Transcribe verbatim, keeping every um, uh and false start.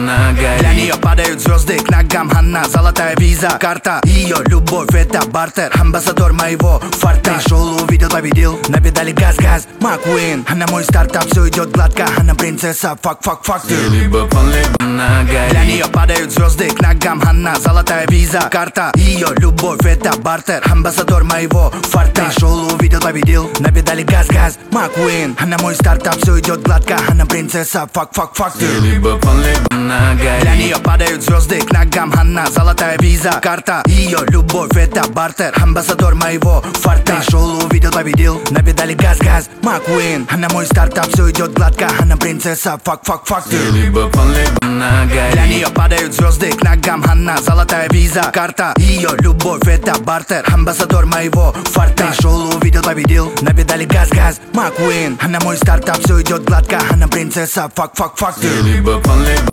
на Для нее падают звезды к ногам, она золотая виза, карта. Ее любовь это бартер, амбассадор моего фарта. Пришел, увидел, победил, на педали газ-газ, Маккуин. Она мой стартап, все идет гладко, она принцесса, фак-фак-фак. Ты либо пан, либо на горе. Для нее падают звезды к ногам, она золотая виза, карта. Ее любовь это бартер, амбассадор моего фарта. Пришел, увидел, победил, на педали газ-газ, Маккуин. Она мой стартап, все идет гладко, она принцесса, фак-фак-фак. Ты либо пан, либо на горе. Для нее падают звезды к ногам, она золотая виза, карта. Ее любовь это бартер, амбассадор моего фарта. Пришел, увидел, победил, на педали газ-газ, Маккуин. Она мой стартап, все идет гладко, она принцесса, фак-фак-фак. Ты либо пан, либо на горе. Для нее падают звезды к ногам, она золотая виза, карта. Ее любовь это бартер, амбассадор моего фарта. Пришел, увидел, победил, на педали газ-газ, Маккуин. Она мой стартап, все идет гладко, она принцесса, фак-фак-фак. Ты либо пан, либо